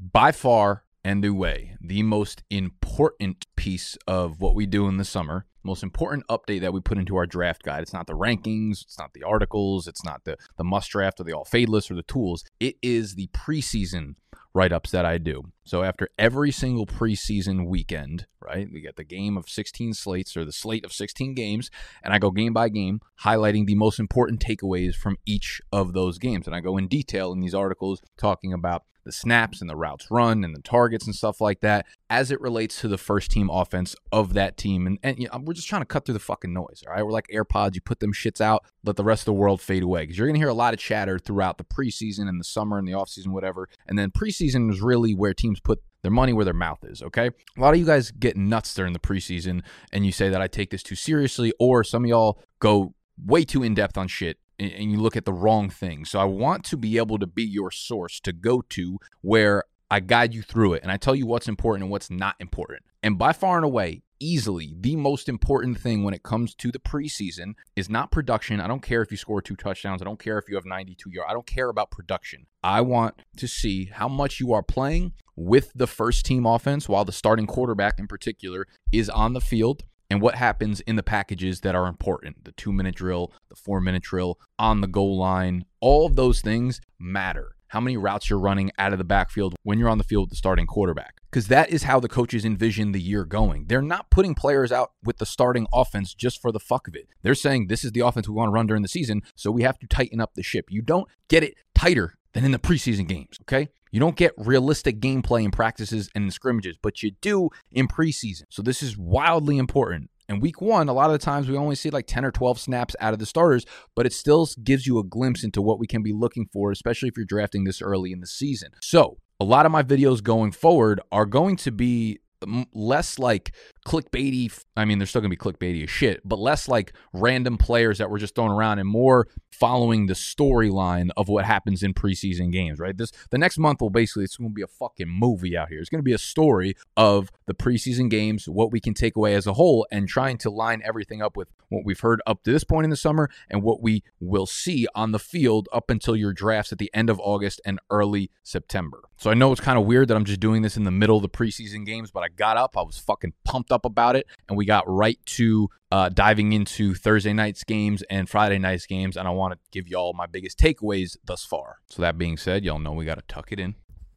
by far and away, the most important piece of what we do in the summer, most important update that we put into our draft guide. It's not the rankings, it's not the articles, it's not the must draft or the all fade list or the tools. It is the preseason write-ups that I do. So after every single preseason weekend, right, we get the game of 16 slates or the slate of 16 games, and I go game by game, highlighting the most important takeaways from each of those games. And I go in detail in these articles talking about the snaps and the routes run and the targets and stuff like that as it relates to the first team offense of that team. And you know, we're just trying to cut through the fucking noise, all right? We're like AirPods. You put them shits out, let the rest of the world fade away, because you're going to hear a lot of chatter throughout the preseason and the summer and the offseason, whatever. And then preseason is really where teams put their money where their mouth is, okay? A lot of you guys get nuts during the preseason, and you say that I take this too seriously, or some of y'all go way too in-depth on shit, and you look at the wrong thing. So I want to be able to be your source to go to where I guide you through it, and I tell you what's important and what's not important. And by far and away, easily, the most important thing when it comes to the preseason is not production. I don't care if you score 2 touchdowns. I don't care if you have 92 yards. I don't care about production. I want to see how much you are playing with the first team offense while the starting quarterback in particular is on the field, and what happens in the packages that are important. The 2-minute drill, the 4-minute drill, on the goal line, all of those things matter. How many routes you're running out of the backfield when you're on the field with the starting quarterback. Because that is how the coaches envision the year going. They're not putting players out with the starting offense just for the fuck of it. They're saying this is the offense we want to run during the season, so we have to tighten up the ship. You don't get it tighter than in the preseason games, okay? You don't get realistic gameplay in practices and in scrimmages, but you do in preseason. So this is wildly important. And week 1, a lot of the times we only see like 10 or 12 snaps out of the starters, but it still gives you a glimpse into what we can be looking for, especially if you're drafting this early in the season. So a lot of my videos going forward are going to be less like clickbaity. I mean, they're still going to be clickbaity as shit, but less like random players that were just thrown around and more following the storyline of what happens in preseason games, right? The next month will basically, it's going to be a fucking movie out here. It's going to be a story of the preseason games, what we can take away as a whole, and trying to line everything up with what we've heard up to this point in the summer and what we will see on the field up until your drafts at the end of August and early September. So I know it's kind of weird that I'm just doing this in the middle of the preseason games, but I got up, I was fucking pumped up about it, and we got right to diving into Thursday night's games and Friday night's games, and I want to give y'all my biggest takeaways thus far. So that being said, y'all know we got to tuck it in.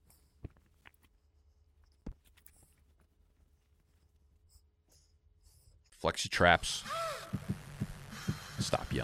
Flex your traps. Stop yelling.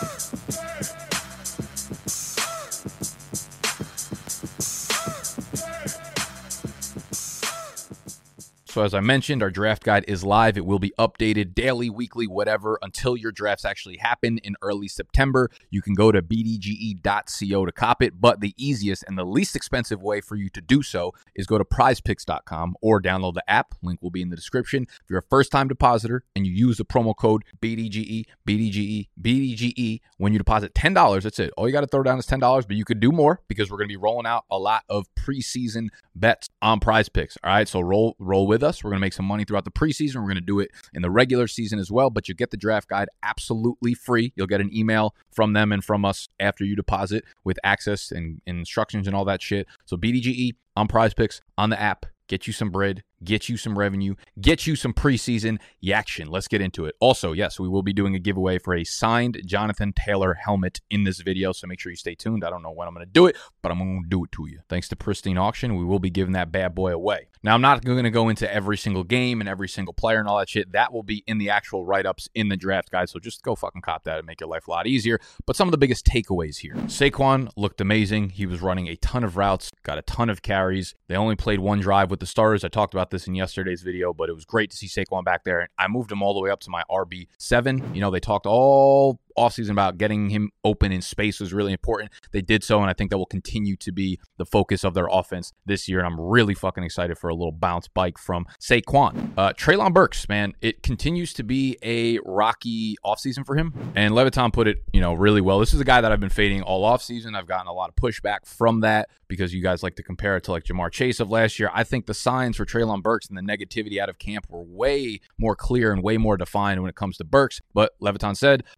So as I mentioned, our draft guide is live. It will be updated daily, weekly, whatever, until your drafts actually happen in early September. You can go to bdge.co to cop it, but the easiest and the least expensive way for you to do so is go to prizepicks.com or download the app. Link will be in the description. If you're a first-time depositor and you use the promo code BDGE, when you deposit $10, that's it. All you got to throw down is $10, but you could do more because we're going to be rolling out a lot of preseason bets on Prize Picks. All right, so roll with us. We're going to make some money throughout the preseason. We're going to do it in the regular season as well, but you get the draft guide absolutely free. You'll get an email from them and from us after you deposit with access and instructions and all that shit. So BDGE on Prize Picks on the app. Get you some bread, get you some revenue, get you some preseason action. Let's get into it. Also, yes, we will be doing a giveaway for a signed Jonathan Taylor helmet in this video, so make sure you stay tuned. I don't know when I'm going to do it, but I'm going to do it to you. Thanks to Pristine Auction, we will be giving that bad boy away. Now, I'm not going to go into every single game and every single player and all that shit. That will be in the actual write-ups in the draft guide, so just go fucking cop that and make your life a lot easier. But some of the biggest takeaways here. Saquon looked amazing. He was running a ton of routes, got a ton of carries. They only played one drive with the starters. I talked about this in yesterday's video, but it was great to see Saquon back there. And I moved him all the way up to my RB7. You know, they talked all offseason about getting him open in space was really important. They did so, and I think that will continue to be the focus of their offense this year. And I'm really fucking excited for a little bounce bike from Saquon. Treylon Burks, man, it continues to be a rocky offseason for him. And Leviton put it, really well. This is a guy that I've been fading all offseason. I've gotten a lot of pushback from that because you guys like to compare it to like Jamar Chase of last year. I think the signs for Treylon Burks and the negativity out of camp were way more clear and way more defined when it comes to Burks. But Leviton said, obviously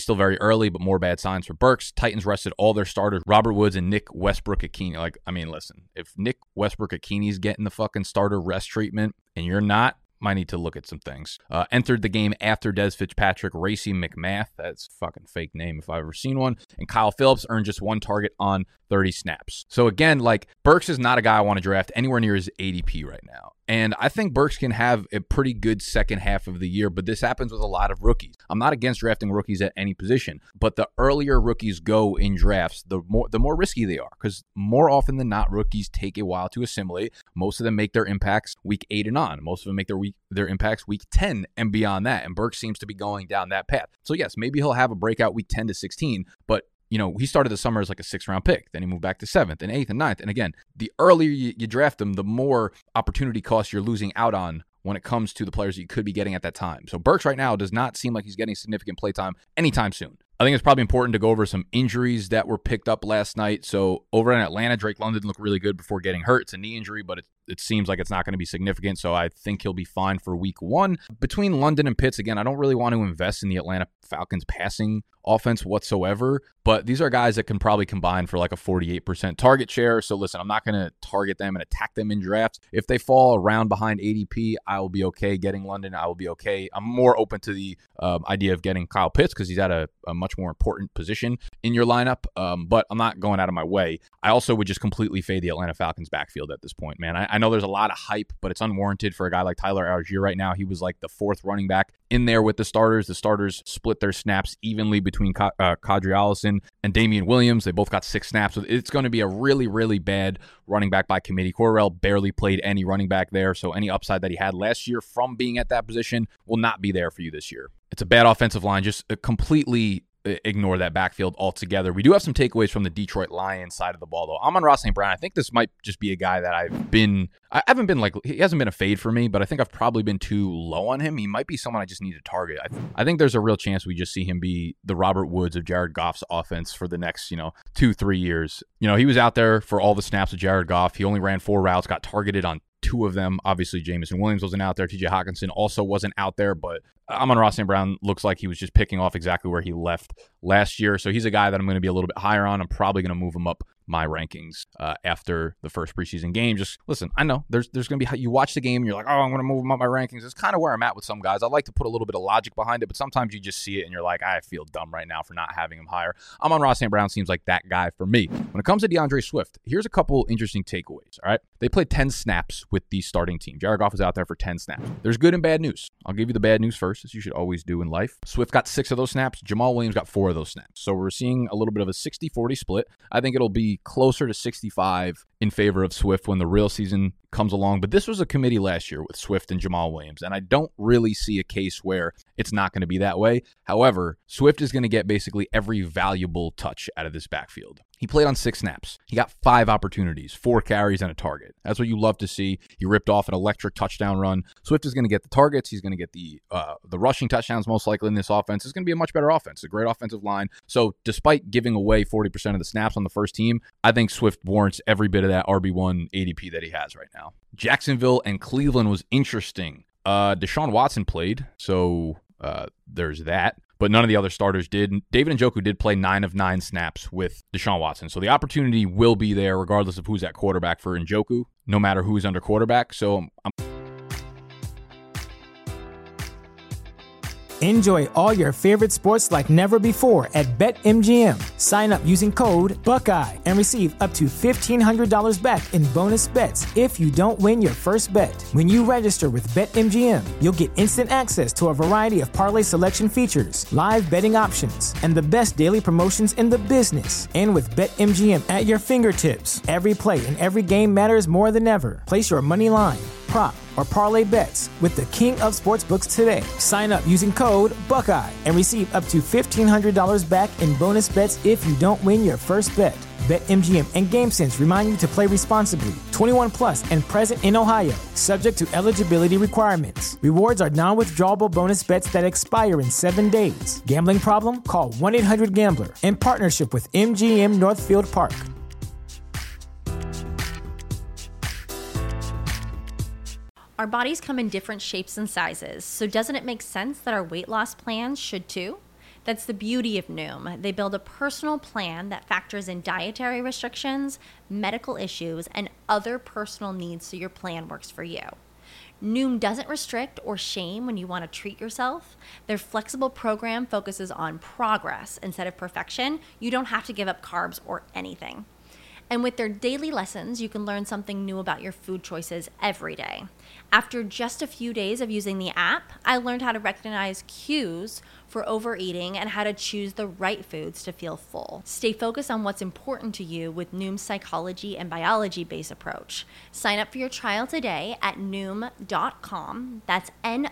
still very early, but more bad signs for Burks. Titans rested all their starters, Robert Woods and Nick Westbrook-Ikhine. Like, I mean, listen, if Nick Westbrook-Ikhine's getting the fucking starter rest treatment and you're not, might need to look at some things. Entered the game after Des Fitzpatrick, Racey McMath. That's a fucking fake name if I've ever seen one. And Kyle Phillips earned just 1 target on 30 snaps. So again, like, Burks is not a guy I want to draft anywhere near his ADP right now. And I think Burks can have a pretty good second half of the year, but this happens with a lot of rookies. I'm not against drafting rookies at any position, but the earlier rookies go in drafts, the more risky they are, because more often than not, rookies take a while to assimilate. Most of them make their impacts week 8 and on. Most of them make their impacts week 10 and beyond that. And Burks seems to be going down that path. So yes, maybe he'll have a breakout week 10 to 16, but he started the summer as like a 6th-round pick. Then he moved back to 7th and 8th and 9th. And again, the earlier you draft them, the more opportunity costs you're losing out on when it comes to the players that you could be getting at that time. So Burks right now does not seem like he's getting significant play time anytime soon. I think it's probably important to go over some injuries that were picked up last night. So over in Atlanta, Drake London looked really good before getting hurt. It's a knee injury, but it seems like it's not going to be significant. So I think he'll be fine for week 1. Between London and Pitts, again, I don't really want to invest in the Atlanta Falcons passing offense whatsoever, but these are guys that can probably combine for like a 48% target share. So listen, I'm not going to target them and attack them in drafts. If they fall around behind ADP, I will be okay getting London. I will be okay. I'm more open to the idea of getting Kyle Pitts because he's at a much more important position in your lineup, but I'm not going out of my way. I also would just completely fade the Atlanta Falcons backfield at this point, man. I know there's a lot of hype, but it's unwarranted for a guy like Tyler Algier right now. He was like the 4th running back in there with the starters. The starters split their snaps evenly between Kadri Allison and Damian Williams. They both got 6 snaps. So it's going to be a really, really bad running back by committee. Cordarrelle barely played any running back there, so any upside that he had last year from being at that position will not be there for you this year. It's a bad offensive line. Just completely ignore that backfield altogether. We do have some takeaways from the Detroit Lions side of the ball, though. Amon-Ra St. Brown, I think this might just be a guy that I haven't been like, he hasn't been a fade for me, but I think I've probably been too low on him. He might be someone I just need to target. I think there's a real chance we just see him be the Robert Woods of Jared Goff's offense for the next, 2-3 years. He was out there for all the snaps of Jared Goff. He only ran 4 routes, got targeted on 2 of them. Obviously, Jameson Williams wasn't out there. TJ Hawkinson also wasn't out there, but Amon-Ra St. Brown looks like he was just picking off exactly where he left last year. So he's a guy that I'm going to be a little bit higher on. I'm probably going to move him up my rankings after the first preseason game. Just listen, I know there's going to be, you watch the game and you're like, oh, I'm going to move him up my rankings. It's kind of where I'm at with some guys. I like to put a little bit of logic behind it, but sometimes you just see it and you're like, I feel dumb right now for not having him higher. Amon-Ra St. Brown seems like that guy for me. When it comes to DeAndre Swift, here's a couple interesting takeaways, all right? They played 10 snaps with the starting team. Jared Goff was out there for 10 snaps. There's good and bad news. I'll give you the bad news first, as you should always do in life. Swift got 6 of those snaps. Jamal Williams got 4 of those snaps. So we're seeing a little bit of a 60-40 split. I think it'll be closer to 65 in favor of Swift when the real season comes along. But this was a committee last year with Swift and Jamal Williams, and I don't really see a case where it's not going to be that way. However, Swift is going to get basically every valuable touch out of this backfield. He played on 6 snaps. He got 5 opportunities, 4 carries, and a target. That's what you love to see. He ripped off an electric touchdown run. Swift is going to get the targets. He's going to get the rushing touchdowns most likely in this offense. It's going to be a much better offense. It's a great offensive line. So despite giving away 40% of the snaps on the first team, I think Swift warrants every bit of that RB1 ADP that he has right now. Jacksonville and Cleveland was interesting. Deshaun Watson played, so there's that. But none of the other starters did. David Njoku did play 9 of 9 snaps with Deshaun Watson. So the opportunity will be there regardless of who's at quarterback for Njoku, no matter who's under quarterback. So Enjoy all your favorite sports like never before at BetMGM. Sign up using code Buckeye and receive up to $1,500 back in bonus bets if you don't win your first bet. When you register with BetMGM, you'll get instant access to a variety of parlay selection features, live betting options, and the best daily promotions in the business. And with BetMGM at your fingertips, every play and every game matters more than ever. Place your money line, prop, or parlay bets with the king of sportsbooks today. Sign up using code Buckeye and receive up to $1,500 back in bonus bets if you don't win your first bet. BetMGM and GameSense remind you to play responsibly. 21 plus and present in Ohio, subject to eligibility requirements. Rewards are non-withdrawable bonus bets that expire in 7 days. Gambling problem? Call 1-800-GAMBLER. In partnership with MGM Northfield Park. Our bodies come in different shapes and sizes, so doesn't it make sense that our weight loss plans should too? That's the beauty of Noom. They build a personal plan that factors in dietary restrictions, medical issues, and other personal needs so your plan works for you. Noom doesn't restrict or shame when you want to treat yourself. Their flexible program focuses on progress instead of perfection. You don't have to give up carbs or anything. And with their daily lessons, you can learn something new about your food choices every day. After just a few days of using the app, I learned how to recognize cues for overeating and how to choose the right foods to feel full. Stay focused on what's important to you with Noom's psychology and biology-based approach. Sign up for your trial today at Noom.com. That's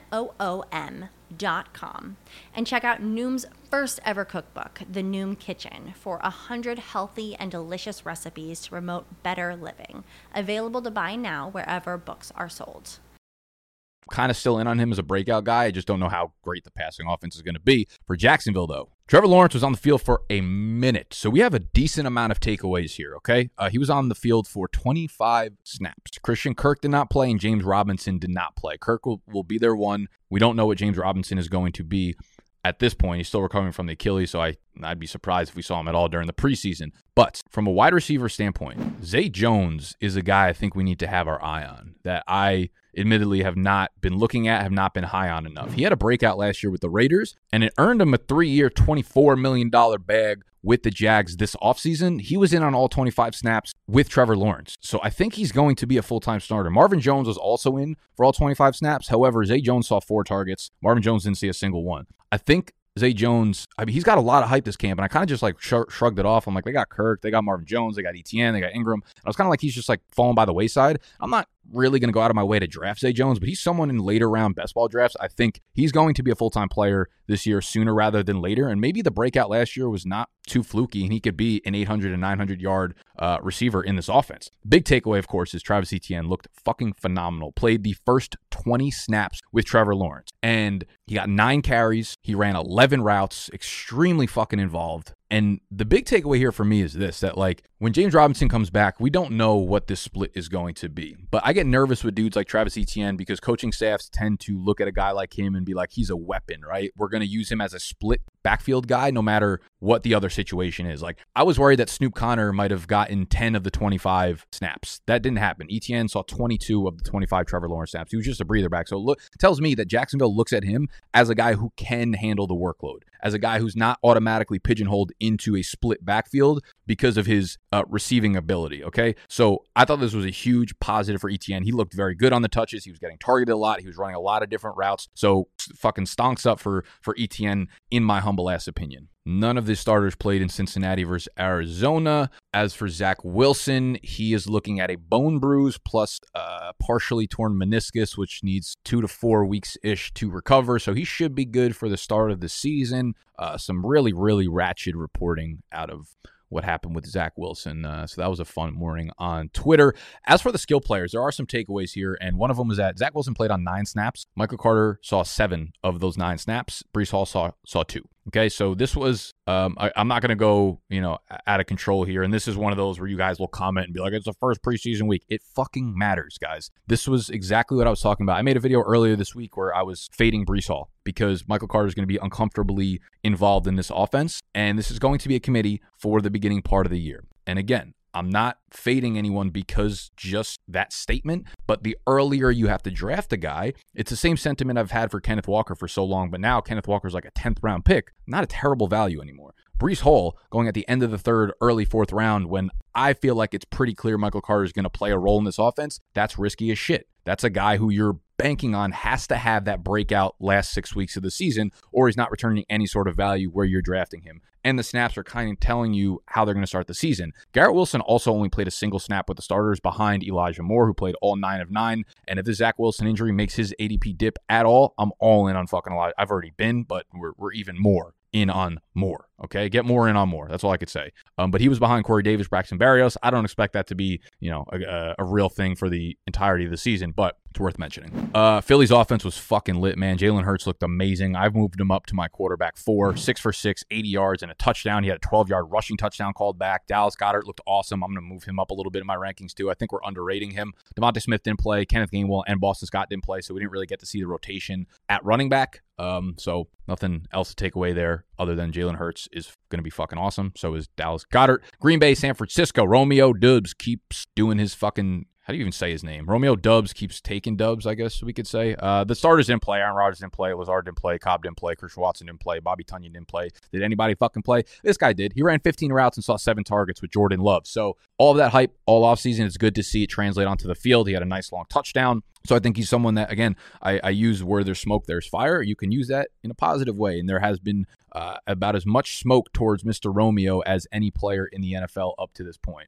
Noom.com. And check out Noom's first ever cookbook, The Noom Kitchen, for 100 healthy and delicious recipes to promote better living. Available to buy now wherever books are sold. Kind of still in on him as a breakout guy. I just don't know how great the passing offense is going to be for Jacksonville, though. Trevor Lawrence was on the field for a minute, so we have a decent amount of takeaways here, okay? He was on the field for 25 snaps. Christian Kirk did not play, and James Robinson did not play. Kirk will be their one. We don't know what James Robinson is going to be at this point. He's still recovering from the Achilles, so I'd be surprised if we saw him at all during the preseason. But from a wide receiver standpoint, Zay Jones is a guy I think we need to have our eye on, that I admittedly have not been looking at, have not been high on enough. He had a breakout last year with the Raiders, and it earned him a 3-year, $24 million bag with the Jags this offseason. He was in on all 25 snaps with Trevor Lawrence. So I think he's going to be a full-time starter. Marvin Jones was also in for all 25 snaps. However, Zay Jones saw 4 targets. Marvin Jones didn't see a single one. I think Zay Jones, he's got a lot of hype this camp, and I kind of just shrugged it off. I'm like, they got Kirk, they got Marvin Jones, they got Etienne, they got Ingram. And I was kind of like, he's just like falling by the wayside. I'm not really going to go out of my way to draft Zay Jones, but he's someone in later round best ball drafts. I think he's going to be a full-time player this year sooner rather than later, and maybe the breakout last year was not too fluky, and he could be an 800 and 900 yard receiver in this offense. Big takeaway, of course, is Travis Etienne looked fucking phenomenal. Played the first 20 snaps with Trevor Lawrence, and he got 9 carries. He ran 11 routes, extremely fucking involved. And the big takeaway here for me is this, that like when James Robinson comes back, we don't know what this split is going to be. But I get nervous with dudes like Travis Etienne because coaching staffs tend to look at a guy like him and be like, he's a weapon, right? We're going to use him as a split backfield guy no matter what the other situation is. Like, I was worried that Snoop Connor might have gotten 10 of the 25 snaps. That didn't happen. Etienne saw 22 of the 25 Trevor Lawrence snaps. He was just a breather back. So it tells me that Jacksonville looks at him as a guy who can handle the workload, as a guy who's not automatically pigeonholed into a split backfield because of his receiving ability, okay? So I thought this was a huge positive for Etienne. He looked very good on the touches. He was getting targeted a lot. He was running a lot of different routes. So fucking stonks up for Etienne, in my humble ass opinion. None of the starters played in Cincinnati versus Arizona. As for Zach Wilson, he is looking at a bone bruise plus partially torn meniscus, which needs 2 to 4 weeks-ish to recover. So he should be good for the start of the season. Some really, really ratchet reporting out of what happened with Zach Wilson. So that was a fun morning on Twitter. As for the skill players, there are some takeaways here, and one of them was that Zach Wilson played on 9 snaps. Michael Carter saw 7 of those 9 snaps. Breece Hall saw 2. Okay, so this was, I'm not going to go, out of control here, and this is one of those where you guys will comment and be like, it's the first preseason week. It fucking matters, guys. This was exactly what I was talking about. I made a video earlier this week where I was fading Breece Hall because Michael Carter is going to be uncomfortably involved in this offense, and this is going to be a committee for the beginning part of the year. And again, I'm not fading anyone because just that statement, but the earlier you have to draft a guy, it's the same sentiment I've had for Kenneth Walker for so long, but now Kenneth Walker's like a 10th round pick, not a terrible value anymore. Breece Hall going at the end of the 3rd, early 4th round when I feel like it's pretty clear Michael Carter is going to play a role in this offense, that's risky as shit. That's a guy who you're banking on has to have that breakout last 6 weeks of the season, or he's not returning any sort of value where you're drafting him. And the snaps are kind of telling you how they're going to start the season. Garrett Wilson also only played a single snap with the starters behind Elijah Moore, who played all 9 of 9. And if the Zach Wilson injury makes his ADP dip at all, I'm all in on fucking Elijah. I've already been, but we're even more in on Moore. Okay, get more in on Moore. That's all I could say. But he was behind Corey Davis, Braxton Berrios. I don't expect that to be, a real thing for the entirety of the season. But worth mentioning. Philly's offense was fucking lit, man. Jalen Hurts looked amazing. I've moved him up to my quarterback 4, 6 for 6, 80 yards and a touchdown. He had a 12-yard rushing touchdown called back. Dallas Goedert looked awesome. I'm going to move him up a little bit in my rankings too. I think we're underrating him. Devontae Smith didn't play. Kenneth Gainwell and Boston Scott didn't play, so we didn't really get to see the rotation at running back. So nothing else to take away there other than Jalen Hurts is going to be fucking awesome. So is Dallas Goedert. Green Bay, San Francisco. Romeo Doubs keeps doing his fucking... How do you even say his name? Romeo Doubs keeps taking dubs, I guess we could say. The starters didn't play. Aaron Rodgers didn't play. Lazard didn't play. Cobb didn't play. Christian Watson didn't play. Bobby Tonyan didn't play. Did anybody fucking play? This guy did. He ran 15 routes and saw 7 targets with Jordan Love. So all of that hype all offseason, it's good to see it translate onto the field. He had a nice long touchdown. So I think he's someone that, again, I use where there's smoke, there's fire. You can use that in a positive way. And there has been about as much smoke towards Mr. Romeo as any player in the NFL up to this point.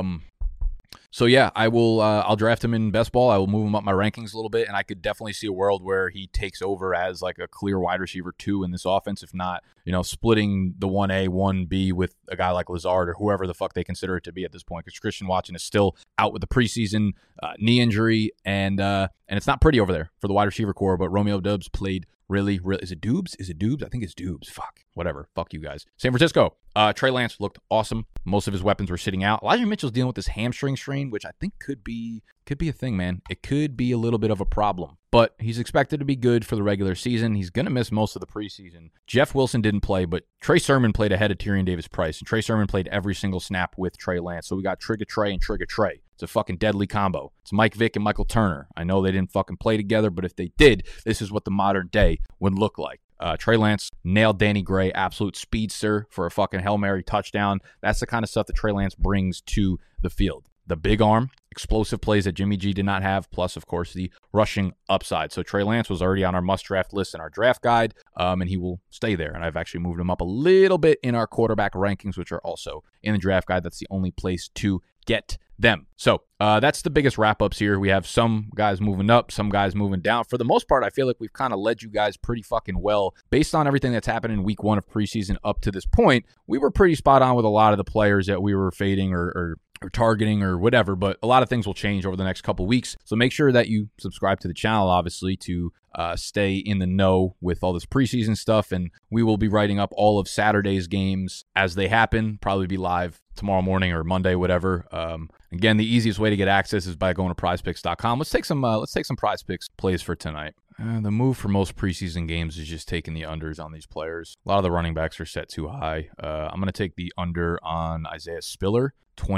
So yeah, I'll draft him in best ball. I will move him up my rankings a little bit, and I could definitely see a world where he takes over as like a clear wide receiver 2 in this offense. If not, splitting the 1A, 1B with a guy like Lazard or whoever the fuck they consider it to be at this point, because Christian Watson is still out with the preseason knee injury, and it's not pretty over there for the wide receiver core. But Romeo Doubs played really, is it Doubs? I think it's Doubs. Fuck. Whatever. Fuck you guys. San Francisco. Trey Lance looked awesome. Most of his weapons were sitting out. Elijah Mitchell's dealing with this hamstring strain, which I think could be a thing, man. It could be a little bit of a problem. But he's expected to be good for the regular season. He's going to miss most of the preseason. Jeff Wilson didn't play, but Trey Sermon played ahead of Tyrion Davis-Price, and Trey Sermon played every single snap with Trey Lance. So we got Trigger Trey and Trigger Trey. It's a fucking deadly combo. It's Mike Vick and Michael Turner. I know they didn't fucking play together, but if they did, this is what the modern day would look like. Trey Lance nailed Danny Gray, absolute speedster for a fucking Hail Mary touchdown. That's the kind of stuff that Trey Lance brings to the field. The big arm, explosive plays that Jimmy G did not have, plus, of course, the rushing upside. So Trey Lance was already on our must-draft list in our draft guide, and he will stay there. And I've actually moved him up a little bit in our quarterback rankings, which are also in the draft guide. That's the only place to get them. So that's the biggest wrap-ups here. We have some guys moving up, some guys moving down. For the most part, I feel like we've kind of led you guys pretty fucking well. Based on everything that's happened in week 1 of preseason up to this point, we were pretty spot on with a lot of the players that we were fading or targeting or whatever, but a lot of things will change over the next couple weeks. So make sure that you subscribe to the channel, obviously, to stay in the know with all this preseason stuff. And we will be writing up all of Saturday's games as they happen, probably be live tomorrow morning or Monday, whatever. Again, the easiest way to get access is by going to prizepicks.com. Let's take some prize picks plays for tonight. The move for most preseason games is just taking the unders on these players. A lot of the running backs are set too high. I'm going to take the under on Isaiah Spiller,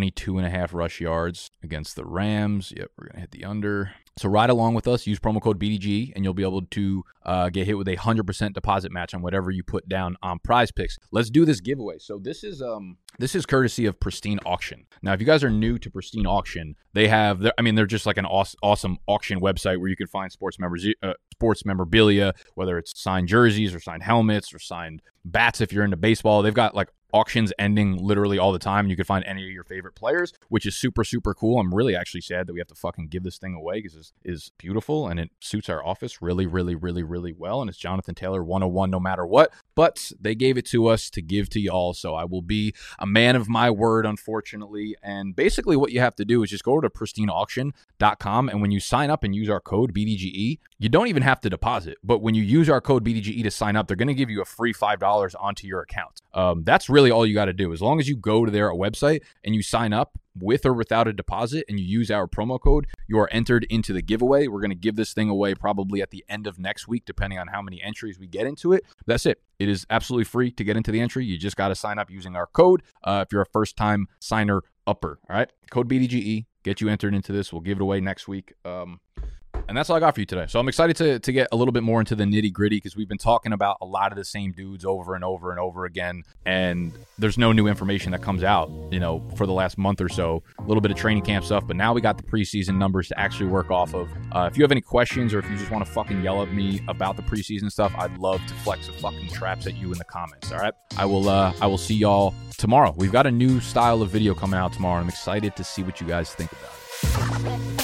22.5 rush yards against the Rams. Yep, we're going to hit the under. So ride along with us. Use promo code BDG, and you'll be able to get hit with a 100% deposit match on whatever you put down on Prize Picks. Let's do this giveaway. So this is courtesy of Pristine Auction. Now, if you guys are new to Pristine Auction, they're just like an awesome auction website where you can find sports memorabilia, whether it's signed jerseys or signed helmets or signed bats if you're into baseball. They've got like auctions ending literally all the time. You can find any of your favorite players, which is super, super cool. I'm really actually sad that we have to fucking give this thing away because it is beautiful and it suits our office really, really, really, really well. And it's Jonathan Taylor 101 no matter what. But they gave it to us to give to y'all. So I will be a man of my word, unfortunately. And basically what you have to do is just go to pristineauction.com. And when you sign up and use our code BDGE, you don't even have to deposit. But when you use our code BDGE to sign up, they're going to give you a free $5 onto your account. That's really all you got to do. As long as you go to their website and you sign up with or without a deposit and you use our promo code, you are entered into the giveaway. We're going to give this thing away probably at the end of next week, depending on how many entries we get into it. That's it. It is absolutely free to get into the entry. You just got to sign up using our code if you're a first-time signer upper. All right? Code BDGE. Get you entered into this. We'll give it away next week. And that's all I got for you today. So I'm excited to get a little bit more into the nitty gritty because we've been talking about a lot of the same dudes over and over and over again. And there's no new information that comes out, for the last month or so. A little bit of training camp stuff, but now we got the preseason numbers to actually work off of. If you have any questions or if you just want to fucking yell at me about the preseason stuff, I'd love to flex the fucking traps at you in the comments. All right. I will see y'all tomorrow. We've got a new style of video coming out tomorrow. I'm excited to see what you guys think about it.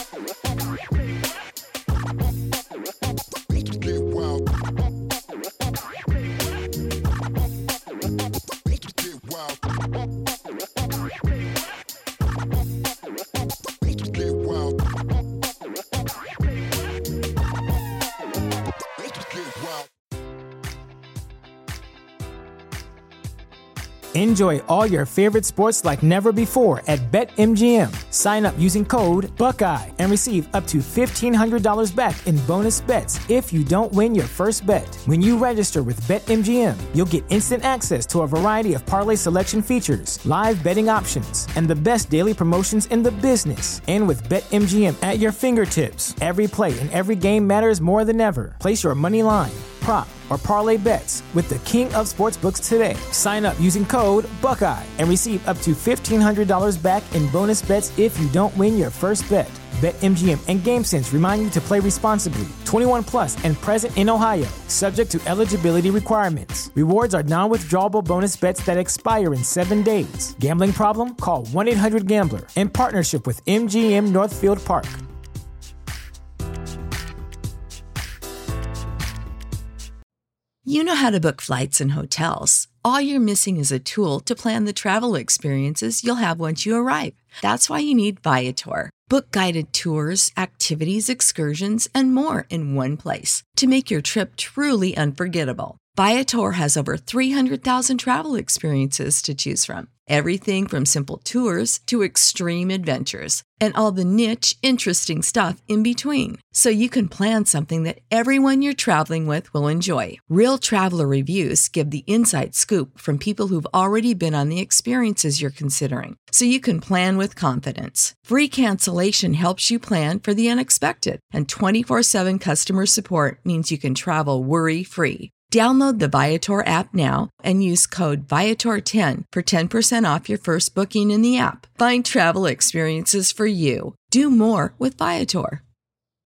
Enjoy all your favorite sports like never before at BetMGM. Sign up using code Buckeye and receive up to $1,500 back in bonus bets if you don't win your first bet. When you register with BetMGM, you'll get instant access to a variety of parlay selection features, live betting options, and the best daily promotions in the business. And with BetMGM at your fingertips, every play and every game matters more than ever. Place your money line, prop, or parlay bets with the king of sportsbooks today. Sign up using code Buckeye and receive up to $1,500 back in bonus bets if you don't win your first bet. BetMGM and GameSense remind you to play responsibly. 21 plus and present in Ohio, subject to eligibility requirements. Rewards are non-withdrawable bonus bets that expire in 7 days. Gambling problem? Call 1-800-GAMBLER. In partnership with MGM Northfield Park. You know how to book flights and hotels. All you're missing is a tool to plan the travel experiences you'll have once you arrive. That's why you need Viator. Book guided tours, activities, excursions, and more in one place to make your trip truly unforgettable. Viator has over 300,000 travel experiences to choose from. Everything from simple tours to extreme adventures and all the niche, interesting stuff in between. So you can plan something that everyone you're traveling with will enjoy. Real traveler reviews give the inside scoop from people who've already been on the experiences you're considering. So you can plan with confidence. Free cancellation helps you plan for the unexpected. And 24/7 customer support means you can travel worry-free. Download the Viator app now and use code Viator10 for 10% off your first booking in the app. Find travel experiences for you. Do more with Viator.